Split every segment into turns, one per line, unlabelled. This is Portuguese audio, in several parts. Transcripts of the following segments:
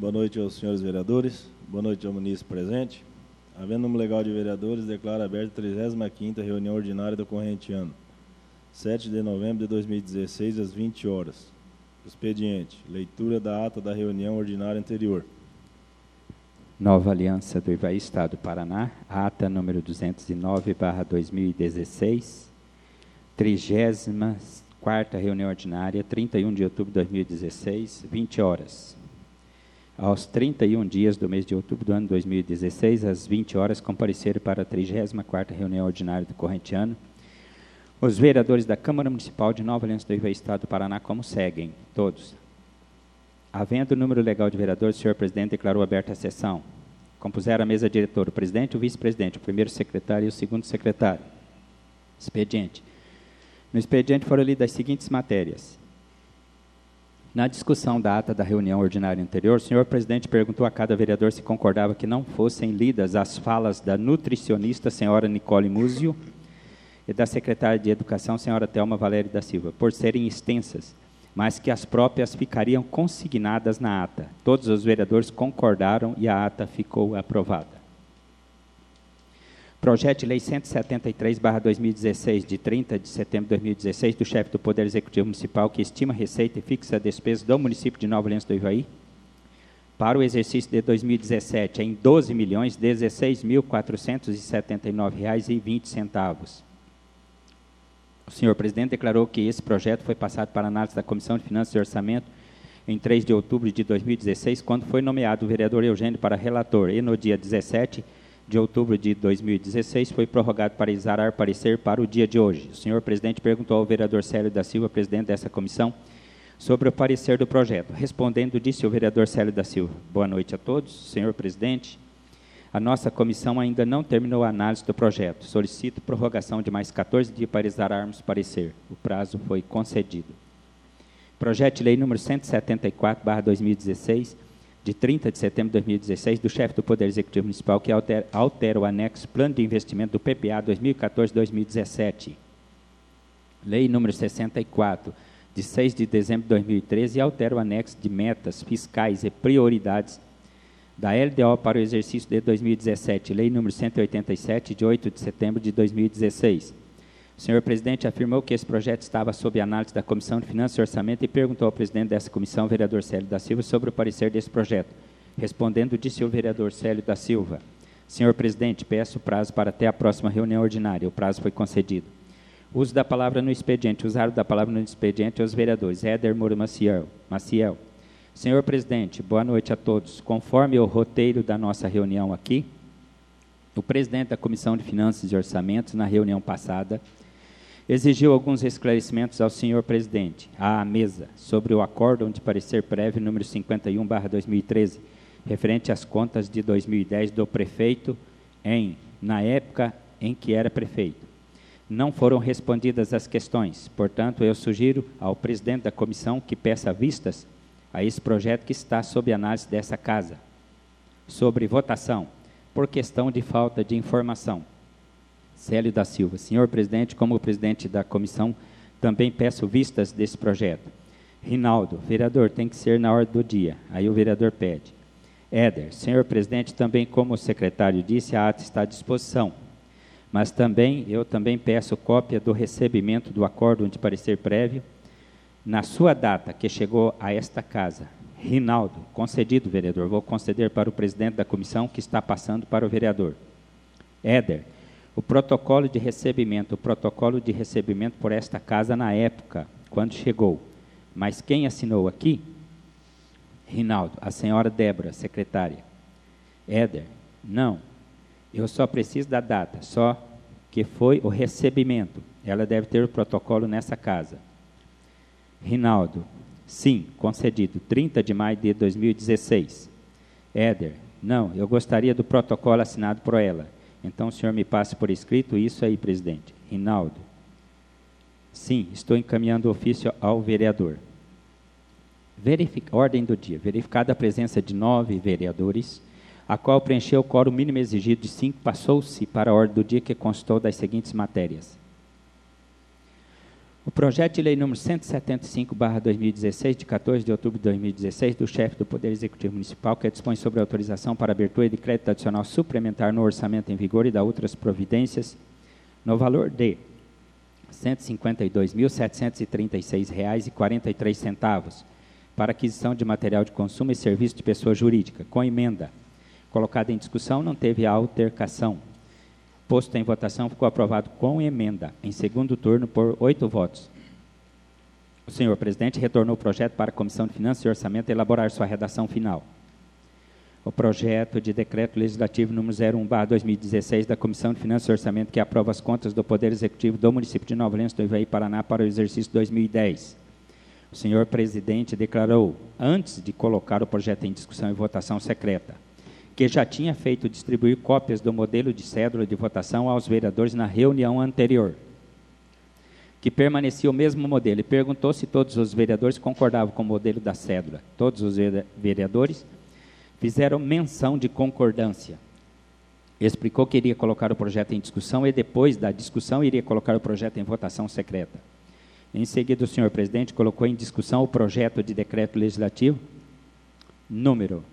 Boa noite aos senhores vereadores. Boa noite ao munícipe presente. Havendo número legal de vereadores, declaro aberta a 35ª reunião ordinária do corrente ano, 7 de novembro de 2016, às 20 horas. Expediente: leitura da ata da reunião ordinária anterior.
Nova Aliança do Ivaí, Estado do Paraná, ata número 209/2016, 34ª reunião ordinária, 31 de outubro de 2016, 20 horas. Aos 31 dias do mês de outubro do ano 2016, às 20 horas, compareceram para a 34ª reunião ordinária do corrente ano os vereadores da Câmara Municipal de Nova Aliança do Ivaí, Estado do Paraná, como seguem, todos. Havendo o número legal de vereadores, o senhor presidente declarou aberta a sessão. Compuseram a mesa diretora o presidente, o vice-presidente, o primeiro secretário e o segundo secretário. Expediente. No expediente foram lidas as seguintes matérias. Na discussão da ata da reunião ordinária anterior, o senhor presidente perguntou a cada vereador se concordava que não fossem lidas as falas da nutricionista, senhora Nicole Múzio, e da secretária de Educação, senhora Thelma Valério da Silva, por serem extensas, mas que as próprias ficariam consignadas na ata. Todos os vereadores concordaram e a ata ficou aprovada. Projeto de Lei 173/2016, de 30 de setembro de 2016, do chefe do Poder Executivo Municipal, que estima receita e fixa a despesa do município de Nova Aliança do Ivaí, para o exercício de 2017, em R$ 12.016.479,20. O senhor presidente declarou que esse projeto foi passado para análise da Comissão de Finanças e Orçamento em 3 de outubro de 2016, quando foi nomeado o vereador Eugênio para relator, e no dia 17 de outubro de 2016 foi prorrogado para exarar parecer para o dia de hoje. O senhor presidente perguntou ao vereador Célio da Silva, presidente dessa comissão, sobre o parecer do projeto. Respondendo, disse o vereador Célio da Silva: boa noite a todos, senhor presidente. A nossa comissão ainda não terminou a análise do projeto. Solicito prorrogação de mais 14 dias para exararmos parecer. O prazo foi concedido. Projeto de Lei número 174/2016, de 30 de setembro de 2016, do chefe do Poder Executivo Municipal, que altera o anexo Plano de Investimento do PPA 2014-2017. Lei número 64, de 6 de dezembro de 2013, e altera o anexo de metas fiscais e prioridades da LDO para o exercício de 2017, Lei número 187, de 8 de setembro de 2016. O senhor presidente afirmou que esse projeto estava sob análise da Comissão de Finanças e Orçamento e perguntou ao presidente dessa comissão, vereador Célio da Silva, sobre o parecer desse projeto. Respondendo, disse o vereador Célio da Silva: senhor presidente, peço prazo para até a próxima reunião ordinária. O prazo foi concedido. Uso da palavra no expediente. Usaram da palavra no expediente os vereadores Éder Moura Maciel. Senhor presidente, boa noite a todos. Conforme o roteiro da nossa reunião aqui, o presidente da Comissão de Finanças e Orçamentos, na reunião passada, exigiu alguns esclarecimentos ao senhor presidente, à mesa, sobre o acórdão de parecer prévio número 51/2013, referente às contas de 2010 do prefeito na época em que era prefeito. Não foram respondidas as questões, portanto, eu sugiro ao presidente da comissão que peça vistas a esse projeto que está sob análise dessa casa, sobre votação, por questão de falta de informação. Célio da Silva: senhor presidente, como presidente da comissão, também peço vistas desse projeto. Rinaldo: vereador, tem que ser na ordem do dia. Aí o vereador pede. Éder: senhor presidente, também como o secretário disse, a ata está à disposição. Mas eu também peço cópia do recebimento do acórdão de parecer prévio, na sua data que chegou a esta casa. Rinaldo: concedido, vereador. Vou conceder para o presidente da comissão, que está passando para o vereador. Éder: o protocolo de recebimento por esta casa na época, quando chegou. Mas quem assinou aqui? Rinaldo: a senhora Débora, secretária. Éder: não, eu só preciso da data, só que foi o recebimento. Ela deve ter o protocolo nessa casa. Rinaldo: sim, concedido, 30 de maio de 2016. Éder: não, eu gostaria do protocolo assinado por ela. Então o senhor me passe por escrito isso aí, presidente. Rinaldo: sim, estou encaminhando o ofício ao vereador. Ordem do dia. Verificada a presença de 9 vereadores, a qual preencheu o quórum mínimo exigido de 5, passou-se para a ordem do dia, que constou das seguintes matérias. O projeto de lei número 175/2016, de 14 de outubro de 2016, do chefe do Poder Executivo Municipal, que dispõe sobre a autorização para abertura de crédito adicional suplementar no orçamento em vigor e da outras providências, no valor de R$ 152.736,43, para aquisição de material de consumo e serviço de pessoa jurídica, com emenda. Colocada em discussão, não teve altercação. Posto em votação, ficou aprovado com emenda, em segundo turno, por 8 votos. O senhor presidente retornou o projeto para a Comissão de Finanças e Orçamento elaborar sua redação final. O projeto de decreto legislativo número 01/2016 da Comissão de Finanças e Orçamento, que aprova as contas do Poder Executivo do município de Nova Lemos do Ivaí, Paraná, para o exercício 2010. O senhor presidente declarou, antes de colocar o projeto em discussão e votação secreta, que já tinha feito distribuir cópias do modelo de cédula de votação aos vereadores na reunião anterior, que permanecia o mesmo modelo, e perguntou se todos os vereadores concordavam com o modelo da cédula. Todos os vereadores fizeram menção de concordância. Explicou que iria colocar o projeto em discussão e, depois da discussão, iria colocar o projeto em votação secreta. Em seguida, o senhor presidente colocou em discussão o projeto de decreto legislativo número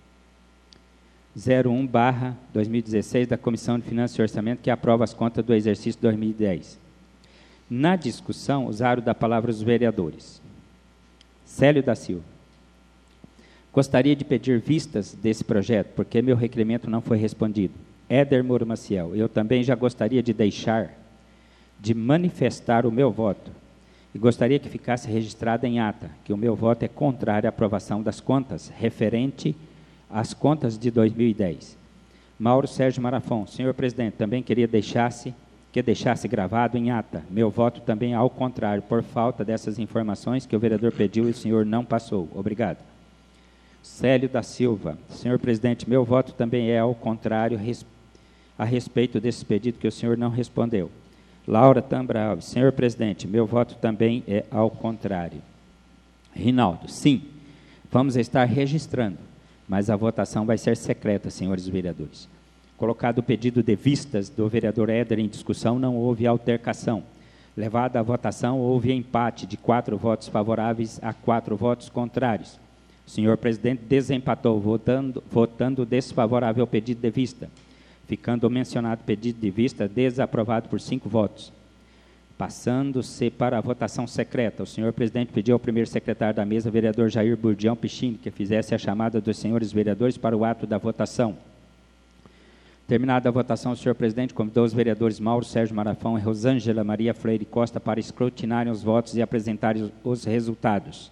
01/2016 da Comissão de Finanças e Orçamento, que aprova as contas do exercício 2010. Na discussão, usaram da palavra os vereadores. Célio da Silva. Gostaria de pedir vistas desse projeto, porque meu requerimento não foi respondido. Éder Moro Maciel. Eu também já gostaria de manifestar o meu voto. E gostaria que ficasse registrado em ata que o meu voto é contrário à aprovação das contas, referente às contas de 2010. Mauro Sérgio Marafon. Senhor presidente, também queria que deixasse gravado em ata. Meu voto também é ao contrário, por falta dessas informações que o vereador pediu e o senhor não passou. Obrigado. Célio da Silva. Senhor presidente, meu voto também é ao contrário a respeito desse pedido que o senhor não respondeu. Laura Tambra Alves. Senhor presidente, meu voto também é ao contrário. Rinaldo. Sim, vamos estar registrando, mas a votação vai ser secreta, senhores vereadores. Colocado o pedido de vistas do vereador Éder em discussão, não houve altercação. Levada à votação, houve empate de 4 votos favoráveis a 4 votos contrários. O senhor presidente desempatou, votando desfavorável ao pedido de vista, ficando o mencionado pedido de vista desaprovado por 5 votos. Passando-se para a votação secreta, o senhor presidente pediu ao primeiro secretário da mesa, vereador Jair Burdião Pichini, que fizesse a chamada dos senhores vereadores para o ato da votação. Terminada a votação, o senhor presidente convidou os vereadores Mauro Sérgio Marafão e Rosângela Maria Freire Costa para escrutinarem os votos e apresentarem os resultados.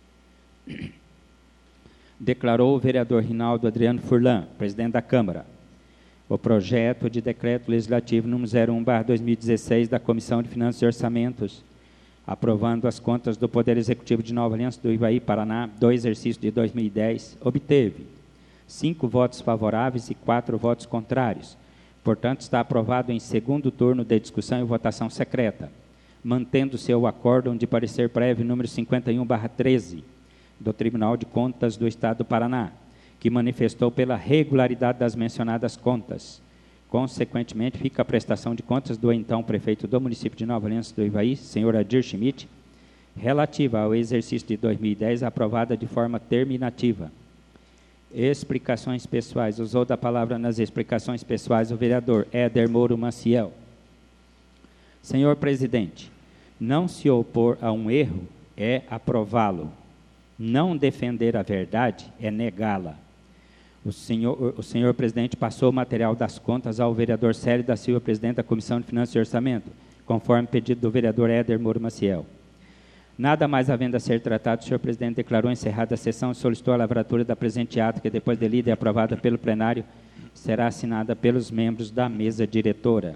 Declarou o vereador Rinaldo Adriano Furlan, presidente da Câmara, o projeto de decreto legislativo número 01/2016 da Comissão de Finanças e Orçamentos, aprovando as contas do Poder Executivo de Nova Aliança do Ivaí, Paraná, do exercício de 2010, obteve 5 votos favoráveis e 4 votos contrários. Portanto, está aprovado em segundo turno de discussão e votação secreta, mantendo-se o acórdão de parecer prévio número 51/13 do Tribunal de Contas do Estado do Paraná, que manifestou pela regularidade das mencionadas contas. Consequentemente, fica a prestação de contas do então prefeito do município de Nova Aliança do Ivaí, senhor Adir Schmidt, relativa ao exercício de 2010, aprovada de forma terminativa. Explicações pessoais. Usou da palavra nas explicações pessoais o vereador Éder Moro Maciel. Senhor presidente, não se opor a um erro é aprová-lo. Não defender a verdade é negá-la. O senhor presidente passou o material das contas ao vereador Célio da Silva, presidente da Comissão de Finanças e Orçamento, conforme pedido do vereador Éder Moro Maciel. Nada mais havendo a ser tratado, o senhor presidente declarou encerrada a sessão e solicitou a lavratura da presente ata, que depois de lida e aprovada pelo plenário, será assinada pelos membros da mesa diretora.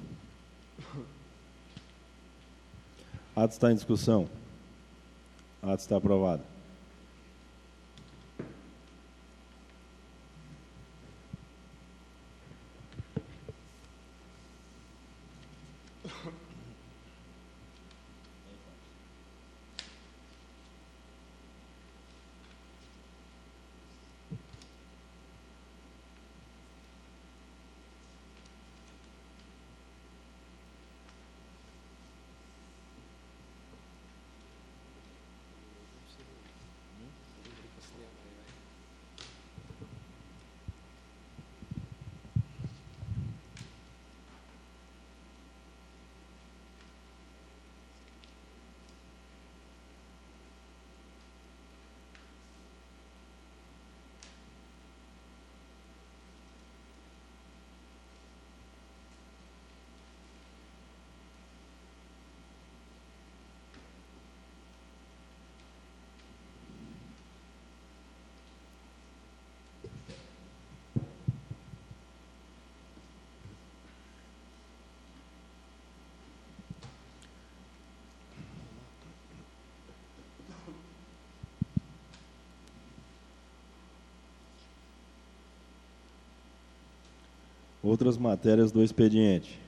Ato está em discussão. Ato está aprovado. Outras matérias do expediente.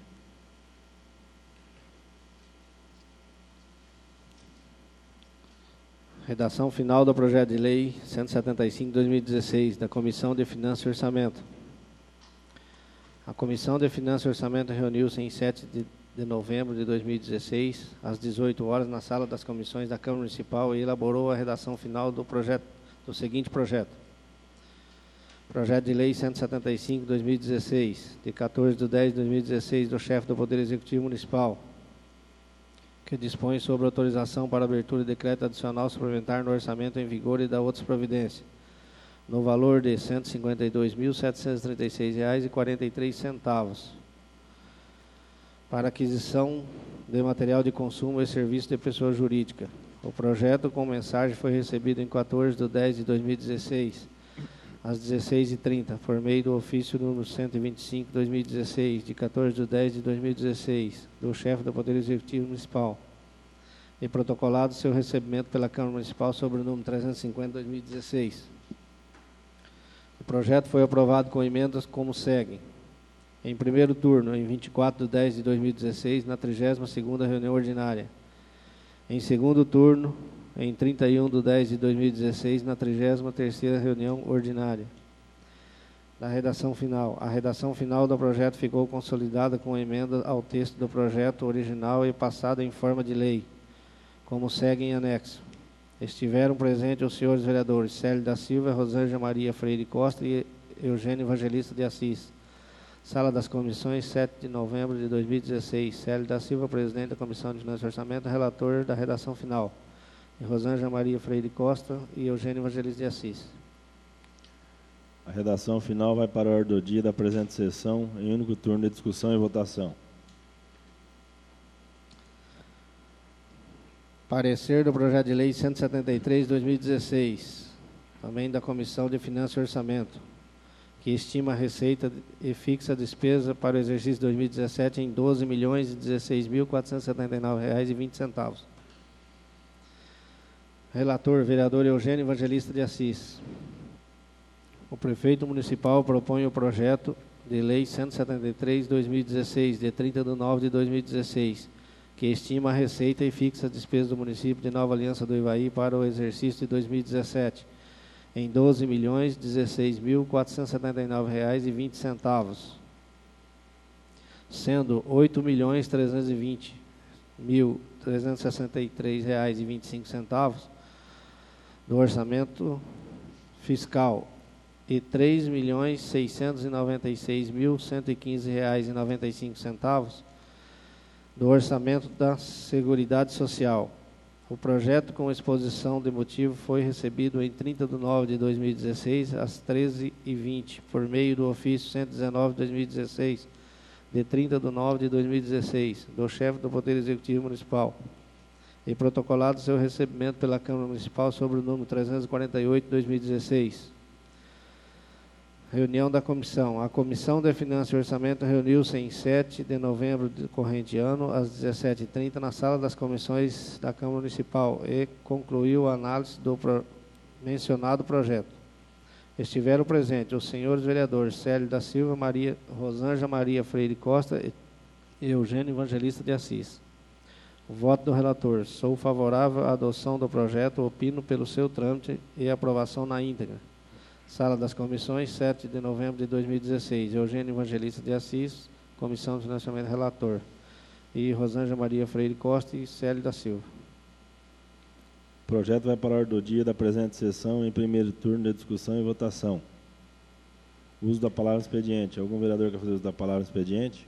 Redação final do projeto de lei 175/2016 da Comissão de Finanças e Orçamento. A Comissão de Finanças e Orçamento reuniu-se em 7 de novembro de 2016, às 18 horas, na sala das comissões da Câmara Municipal e elaborou a redação final do seguinte projeto. Projeto de lei 175/2016, de 14/10/2016, do chefe do Poder Executivo Municipal, que dispõe sobre autorização para abertura de decreto adicional suplementar no orçamento em vigor e da outras providências, no valor de R$ 152.736,43, para aquisição de material de consumo e serviço de pessoa jurídica. O projeto com mensagem foi recebido em 14/10/2016, às 16h30, por meio do ofício número 125/2016, de 14/10/2016, do chefe do Poder Executivo Municipal, e protocolado seu recebimento pela Câmara Municipal sobre o número 350/2016. O projeto foi aprovado com emendas como segue. Em primeiro turno, em 24/10/2016, na 32ª reunião ordinária. Em segundo turno, em 31/10/2016, na 33ª reunião ordinária. Da redação final. A redação final do projeto ficou consolidada com emenda ao texto do projeto original e passada em forma de lei, como segue em anexo. Estiveram presentes os senhores vereadores Célio da Silva, Rosângela Maria Freire Costa e Eugênio Evangelista de Assis. Sala das Comissões, 7 de novembro de 2016. Célio da Silva, presidente da Comissão de Finanças e Orçamento, relator da redação final. E Rosângela Maria Freire Costa e Eugênio Evangelista de Assis.
A redação final vai para a ordem do dia da presente sessão, em único turno de discussão e votação.
Parecer do projeto de lei 173/2016, também da Comissão de Finanças e Orçamento, que estima a receita e fixa a despesa para o exercício 2017 em R$ 12.016.479,20. Relator, vereador Eugênio Evangelista de Assis. O prefeito municipal propõe o projeto de lei 173/2016, de 30/9/2016, que estima a receita e fixa a despesa do município de Nova Aliança do Ivaí para o exercício de 2017 em R$ 12.016.479,20, sendo R$ 8.320.363,25 do orçamento fiscal e R$ 3.696.115,95 do orçamento da Seguridade Social. O projeto com exposição de motivo foi recebido em 30/9/2016, às 13h20, por meio do ofício 119/2016, de 30/9/2016, do chefe do Poder Executivo Municipal, e protocolado seu recebimento pela Câmara Municipal sobre o número 348/2016. Reunião da Comissão. A Comissão de Finanças e Orçamento reuniu-se em 7 de novembro do corrente ano, às 17h30, na Sala das Comissões da Câmara Municipal e concluiu a análise do mencionado projeto. Estiveram presentes os senhores vereadores Célio da Silva, Rosângela Maria Freire Costa e Eugênio Evangelista de Assis. O voto do relator. Sou favorável à adoção do projeto, opino pelo seu trâmite e aprovação na íntegra. Sala das Comissões, 7 de novembro de 2016. Eugênio Evangelista de Assis, Comissão de Financiamento Relator. E Rosângela Maria Freire Costa e Célio da Silva.
O projeto vai para a ordem do dia da presente sessão, em primeiro turno de discussão e votação. Uso da palavra expediente. Algum vereador quer fazer uso da palavra expediente?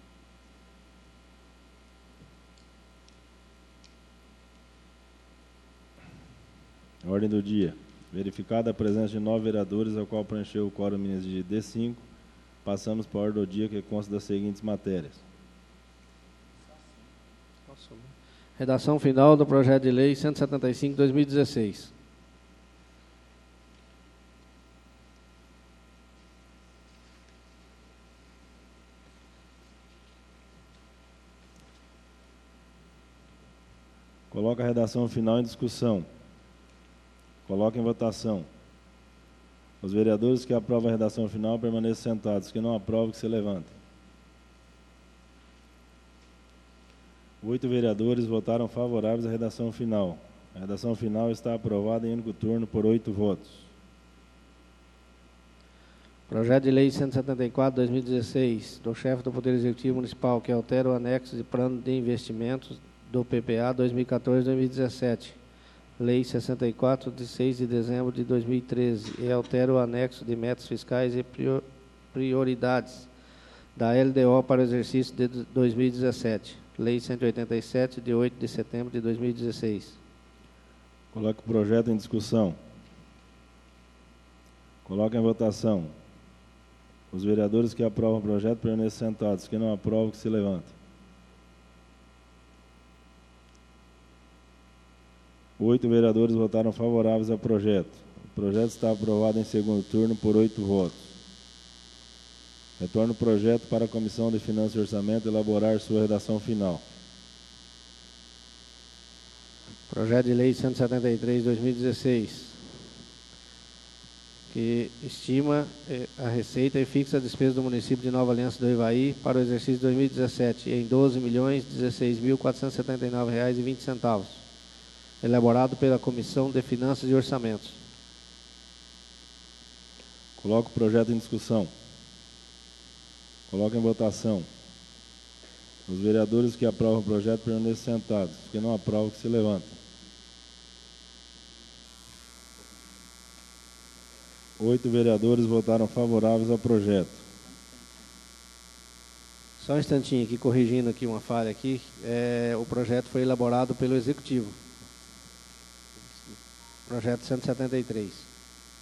Ordem do dia. Verificada a presença de 9 vereadores, ao qual preencheu o quórum de D5, passamos para a ordem do dia, que consta das seguintes matérias.
Redação final do projeto de lei 175/2016.
Coloca a redação final em discussão. Coloca em votação. Os vereadores que aprovam a redação final permaneçam sentados. Os que não aprovam, que se levantem. 8 vereadores votaram favoráveis à redação final. A redação final está aprovada em único turno por 8 votos.
Projeto de Lei 174/2016, do chefe do Poder Executivo Municipal, que altera o anexo de plano de investimentos do PPA 2014-2017. Lei 64, de 6 de dezembro de 2013, e altera o anexo de metas fiscais e prioridades da LDO para o exercício de 2017. Lei 187, de 8 de setembro de 2016.
Coloque o projeto em discussão. Coloque em votação. Os vereadores que aprovam o projeto permaneçam sentados. Os que não aprovam, que se levantem. 8 vereadores votaram favoráveis ao projeto. O projeto está aprovado em segundo turno por 8 votos. Retorno o projeto para a Comissão de Finanças e Orçamento elaborar sua redação final.
Projeto de Lei 173/2016, que estima a receita e fixa a despesa do município de Nova Aliança do Ivaí para o exercício 2017 em R$ 12.016.479,20, elaborado pela Comissão de Finanças e Orçamentos.
Coloque o projeto em discussão. Coloque em votação. Os vereadores que aprovam o projeto permaneçam sentados. Os que não aprovam, que se levantem. 8 vereadores votaram favoráveis ao projeto.
Só um instantinho aqui, corrigindo aqui uma falha aqui. O projeto foi elaborado pelo Executivo. Projeto 173.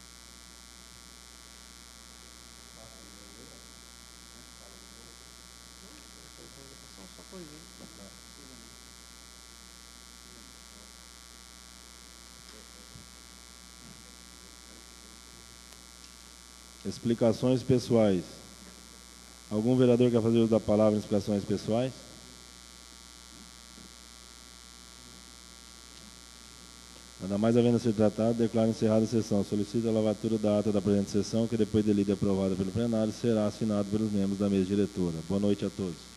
Explicações pessoais. Algum vereador quer fazer uso da palavra em explicações pessoais? Nada mais havendo sido tratado, declaro encerrada a sessão. Solicito a lavatura da ata da presente sessão, que depois de lida e aprovada pelo plenário, será assinado pelos membros da mesa diretora. Boa noite a todos.